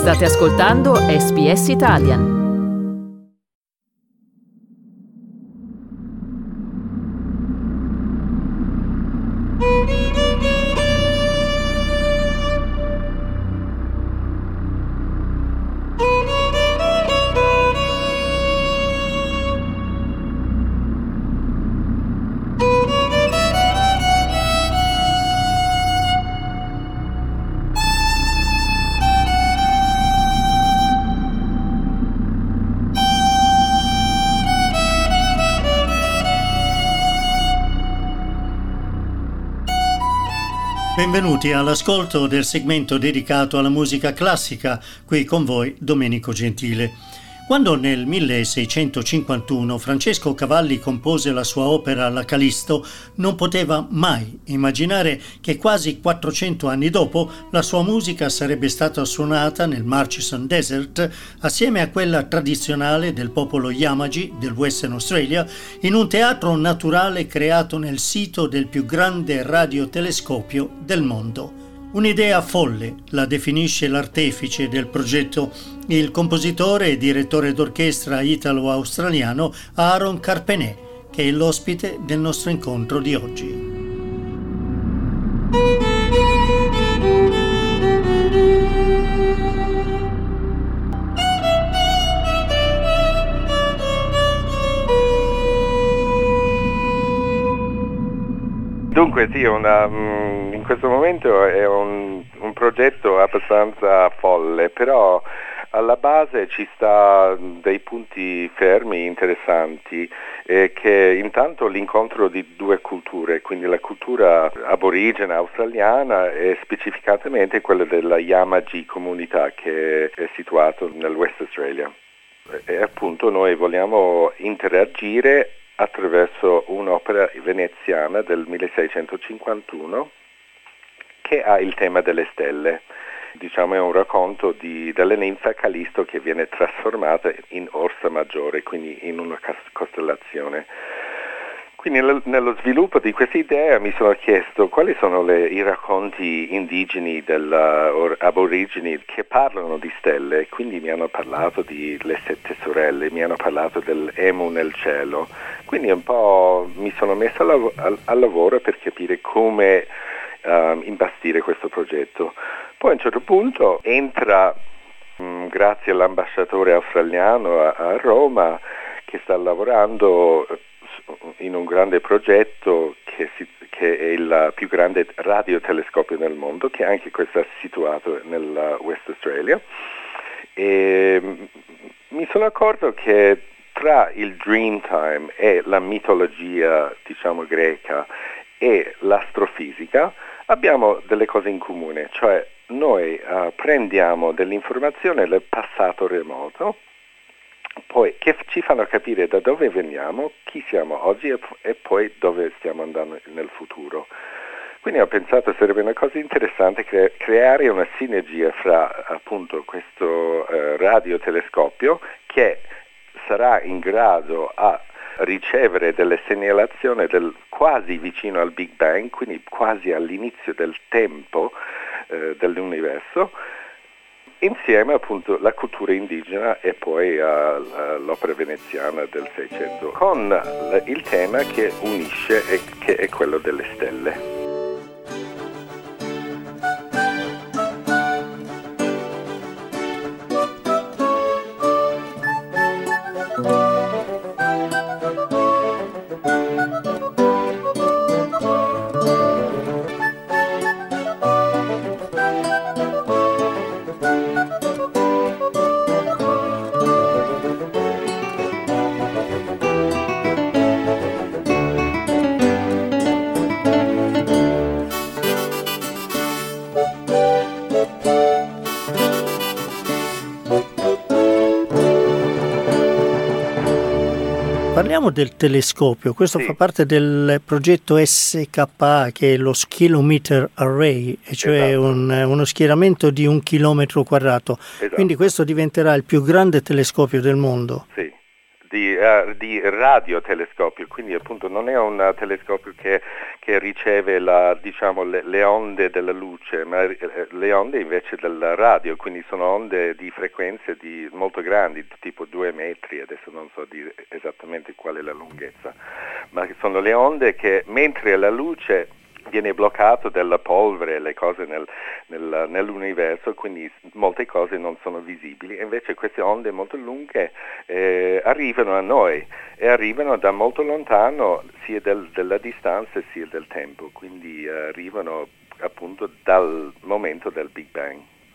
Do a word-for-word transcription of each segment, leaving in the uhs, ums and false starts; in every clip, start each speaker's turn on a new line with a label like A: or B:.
A: State ascoltando S B S Italian.
B: Benvenuti all'ascolto del segmento dedicato alla musica classica, qui con voi Domenico Gentile. Quando nel milleseicentocinquantuno Francesco Cavalli compose la sua opera La Callisto, non poteva mai immaginare che quasi quattrocento anni dopo la sua musica sarebbe stata suonata nel Murchison Desert assieme a quella tradizionale del popolo Yamatji del Western Australia in un teatro naturale creato nel sito del più grande radiotelescopio del mondo. Un'idea folle, la definisce l'artefice del progetto, il compositore e direttore d'orchestra italo-australiano Aaron Carpenet, che è l'ospite del nostro incontro di oggi.
C: Dunque sì, una, in questo momento è un, un progetto abbastanza folle, però alla base ci sta dei punti fermi interessanti, eh, che intanto l'incontro di due culture, quindi la cultura aborigena australiana e specificatamente quella della Yamatji comunità che è situato nel West Australia. E appunto noi vogliamo interagire attraverso un'opera veneziana del milleseicentocinquantuno che ha il tema delle stelle. Diciamo è un racconto di, della ninfa Callisto che viene trasformata in Orsa Maggiore, quindi in una costellazione. Quindi nello sviluppo di questa idea mi sono chiesto quali sono le, i racconti indigeni dell'aborigeni che parlano di stelle, quindi mi hanno parlato di le sette sorelle, mi hanno parlato dell'Emu nel cielo, quindi un po' mi sono messo al, al, al lavoro per capire come um, imbastire questo progetto. Poi a un certo punto entra, um, grazie all'ambasciatore australiano a, a Roma, che sta lavorando in un grande progetto che, si, che è il più grande radiotelescopio del mondo, che anche questo è situato nel West Australia, e mi sono accorto che tra il Dreamtime e la mitologia, diciamo, greca e l'astrofisica abbiamo delle cose in comune, cioè noi uh, prendiamo dell'informazione del passato remoto, poi che ci fanno capire da dove veniamo, chi siamo oggi e, e poi dove stiamo andando nel futuro. Quindi ho pensato sarebbe una cosa interessante cre- creare una sinergia fra appunto questo eh, radiotelescopio che sarà in grado a ricevere delle segnalazioni del, quasi vicino al Big Bang, quindi quasi all'inizio del tempo eh, dell'universo, insieme appunto alla cultura indigena e poi all'opera veneziana del Seicento, con il tema che unisce e che è quello delle stelle.
B: Parliamo del telescopio, questo
C: sì.
B: fa parte del progetto S K A, che è lo Skilometer Array, e cioè
C: esatto.
B: un, uno schieramento di un chilometro quadrato.
C: Esatto.
B: Quindi questo diventerà il più grande telescopio del mondo.
C: Sì, di, uh, di radiotelescopio, quindi appunto non è un telescopio che, che riceve la, diciamo, le, le onde della luce, ma le onde invece della radio, quindi sono onde di frequenze di, molto grandi, tipo due metri, adesso non so dire esattamente qual è la lunghezza, ma sono le onde che mentre la luce viene bloccato dalla polvere, le cose nel, nel, nell'universo, quindi molte cose non sono visibili, e invece queste onde molto lunghe eh, arrivano a noi e arrivano da molto lontano, sia del, della distanza sia del tempo, quindi eh, arrivano appunto dal momento del Big Bang.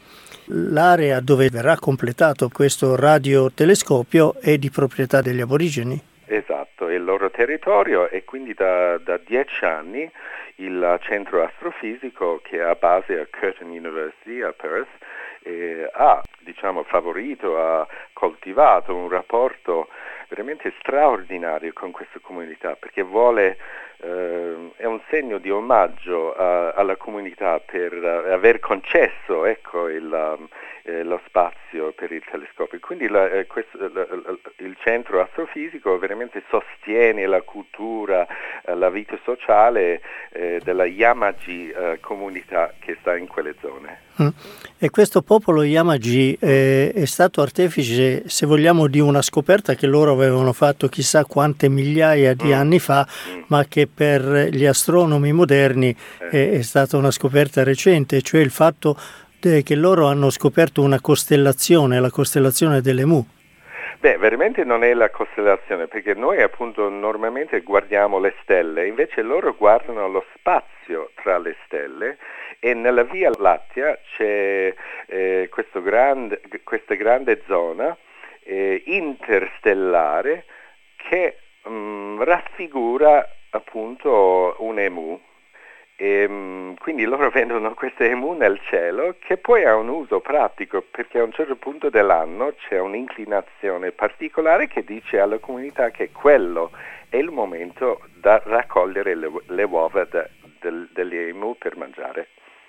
B: L'area dove verrà completato questo radiotelescopio è di proprietà degli aborigeni?
C: Esatto, è il loro territorio, e quindi da, da dieci anni il centro astrofisico, che ha base a Curtin University a Perth, eh, ha diciamo favorito, ha coltivato un rapporto veramente straordinario con questa comunità, perché vuole eh, è un segno di omaggio a, alla comunità per uh, aver concesso ecco il, um, eh, lo spazio per il telescopio. Quindi la, eh, questo, la, la, il centro astrofisico veramente sostiene la cultura, eh, la vita sociale eh, della Yamaji eh, comunità che sta in quelle zone.
B: Mm. E questo popolo Yamaji eh, è stato artefice, se vogliamo, di una scoperta che loro avevano fatto chissà quante migliaia di mm. anni fa, mm. ma che per gli astronomi moderni eh. è, è stata una scoperta recente, cioè il fatto de, che loro hanno scoperto una costellazione, la costellazione delle Mu.
C: Beh, veramente non è la costellazione, perché noi appunto normalmente guardiamo le stelle, invece loro guardano lo spazio tra le stelle, e nella Via Lattea c'è eh, questo grande, questa grande zona eh, interstellare che mh, raffigura appunto un emu. E, mh, quindi loro vedono queste emu nel cielo, che poi ha un uso pratico, perché a un certo punto dell'anno c'è un'inclinazione particolare che dice alla comunità che quello è il momento da raccogliere le, le uova de, de, degli emu per mangiare.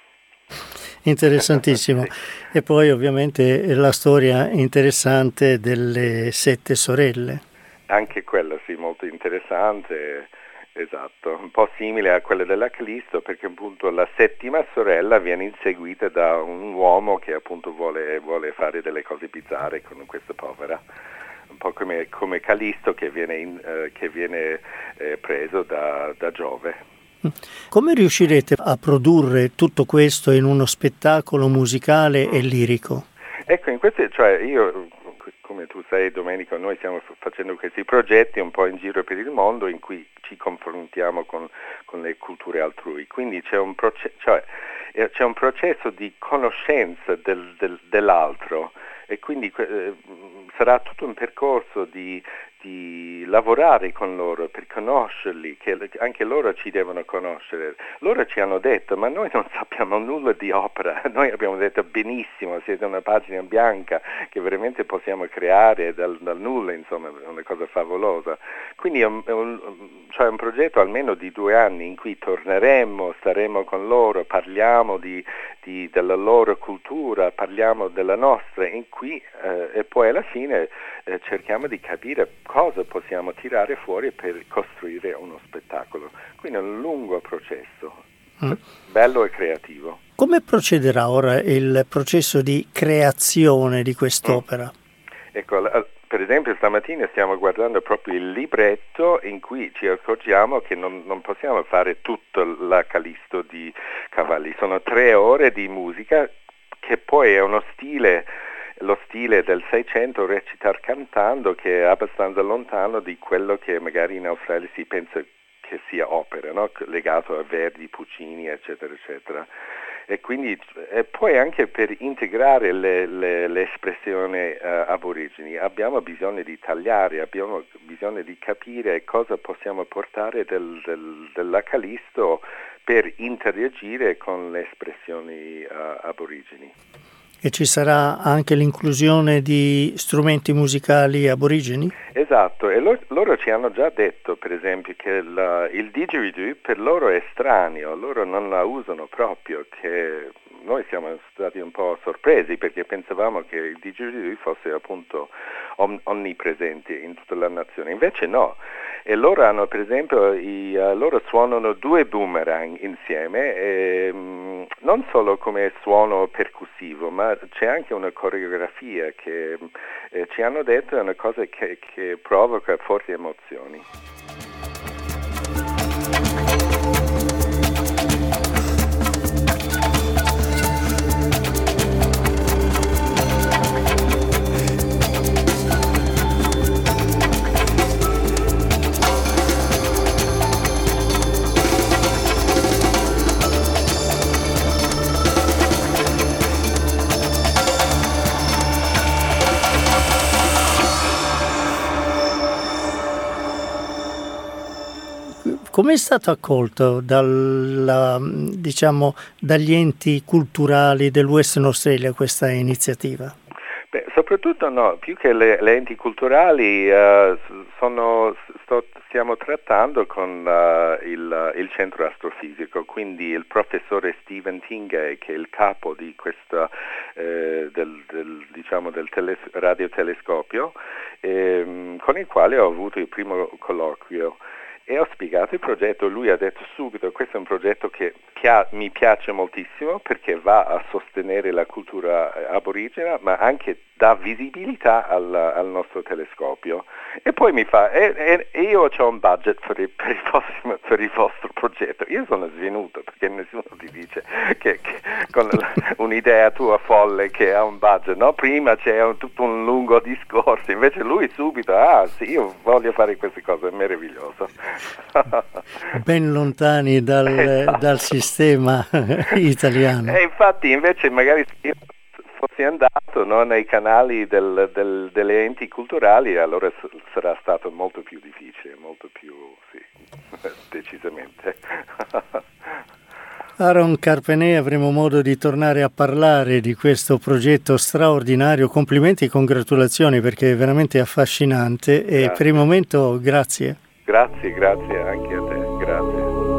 B: Interessantissimo. Sì. E poi ovviamente la storia interessante delle sette sorelle.
C: Anche quella sì, molto interessante. Esatto, un po' simile a quella della Callisto, perché appunto la settima sorella viene inseguita da un uomo che appunto vuole, vuole fare delle cose bizzarre con questa povera, un po' come, come Callisto che viene, in, eh, che viene eh, preso da, da Giove.
B: Come riuscirete a produrre tutto questo in uno spettacolo musicale e lirico?
C: Ecco, in questo, cioè io, come tu sai Domenico, noi stiamo facendo questi progetti un po' in giro per il mondo in cui ci confrontiamo con, con le culture altrui, quindi c'è un, proce- cioè, c'è un processo di conoscenza del, del, dell'altro, e quindi eh, sarà tutto un percorso di, di lavorare con loro per conoscerli, che anche loro ci devono conoscere. Loro ci hanno detto, ma noi non sappiamo nulla di opera, noi abbiamo detto benissimo, siete una pagina bianca che veramente possiamo creare dal, dal nulla, insomma è una cosa favolosa. Quindi è un, è un, cioè un progetto almeno di due anni in cui torneremo, staremo con loro, parliamo di, di, della loro cultura, parliamo della nostra, in cui eh, e poi alla fine eh, cerchiamo di capire cosa possiamo tirare fuori per costruire uno spettacolo. Quindi è un lungo processo, mm. bello e creativo.
B: Come procederà ora il processo di creazione di quest'opera?
C: Mm. Ecco, la, per esempio stamattina stiamo guardando proprio il libretto in cui ci accorgiamo che non, non possiamo fare tutta la Callisto di Cavalli. Sono tre ore di musica che poi è uno stile, lo stile del Seicento, recitar cantando, che è abbastanza lontano di quello che magari in Australia si pensa che sia opera, no? Legato a Verdi, Puccini, eccetera, eccetera. E quindi e poi anche per integrare le, le, le espressioni uh, aborigeni abbiamo bisogno di tagliare, abbiamo bisogno di capire cosa possiamo portare del, del, della Callisto per interagire con le espressioni uh, aborigeni.
B: E ci sarà anche l'inclusione di strumenti musicali aborigeni?
C: Esatto, e loro, loro ci hanno già detto, per esempio, che la, il didgeridoo per loro è estraneo, loro non la usano proprio, che noi siamo stati un po' sorpresi perché pensavamo che il didgeridoo fosse appunto om- onnipresente in tutta la nazione, invece no. E loro hanno, per esempio, i, uh, loro suonano due boomerang insieme, e, um, non solo come suono percussivo, ma c'è anche una coreografia che eh, ci hanno detto è una cosa che, che provoca forti emozioni.
B: Come è stato accolto dalla, diciamo, dagli enti culturali del Western Australia questa iniziativa?
C: Beh, soprattutto no, più che le, le enti culturali uh, sono, sto, stiamo trattando con uh, il, il centro astrofisico, quindi il professore Stephen Tingay, che è il capo di questa, eh, del, del, diciamo, del teles- radiotelescopio, ehm, con il quale ho avuto il primo colloquio. E ho spiegato il progetto, lui ha detto subito questo è un progetto che pia- mi piace moltissimo perché va a sostenere la cultura aborigena ma anche dà visibilità al, al nostro telescopio. E poi mi fa, e, e io ho un budget per il, per, il prossimo, per il vostro progetto. Io sono svenuto perché nessuno ti dice che, che con un'idea tua folle che ha un budget, no? Prima c'è un, tutto un lungo discorso, invece lui subito, ah sì, io voglio fare queste cose, è meraviglioso.
B: Ben lontani dal,
C: esatto.
B: dal sistema italiano.
C: E infatti invece magari se io fossi andato, no, nei canali del, del, delle enti culturali, allora s- sarà stato molto più difficile, molto più, sì, decisamente.
B: Aaron Carpenee, avremo modo di tornare a parlare di questo progetto straordinario. Complimenti e congratulazioni perché è veramente affascinante. Grazie. E per il momento grazie.
C: Grazie, grazie anche a te, grazie.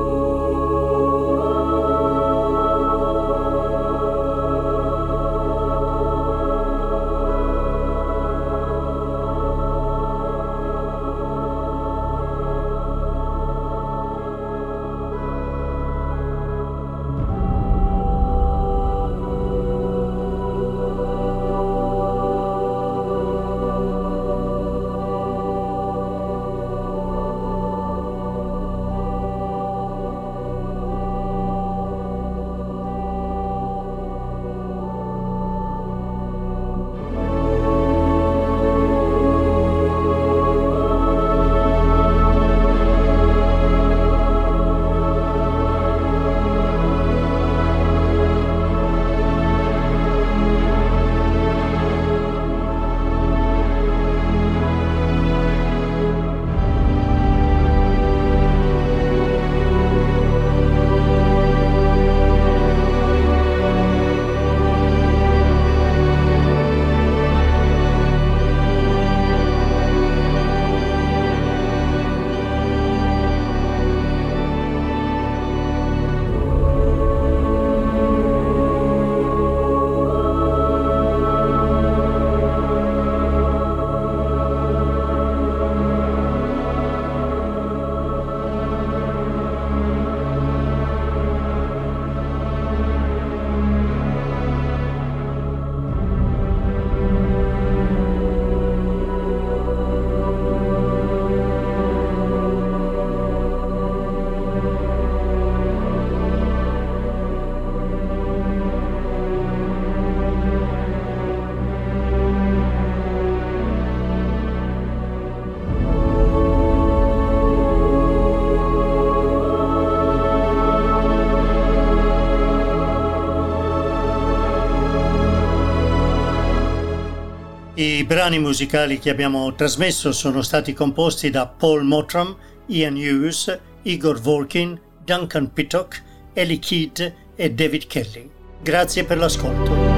B: I brani musicali che abbiamo trasmesso sono stati composti da Paul Mottram, Ian Hughes, Igor Volkin, Duncan Pittock, Ellie Kidd e David Kelly. Grazie per l'ascolto.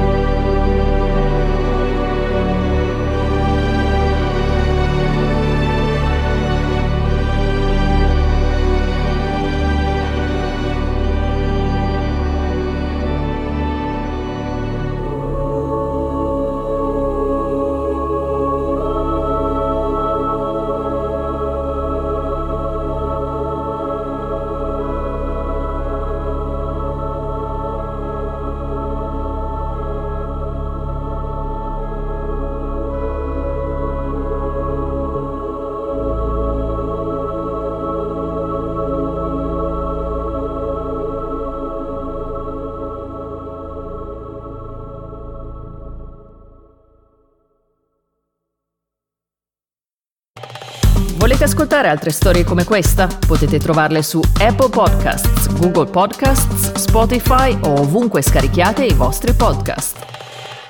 A: Volete ascoltare altre storie come questa? Potete trovarle su Apple Podcasts, Google Podcasts, Spotify o ovunque scarichiate i vostri podcast.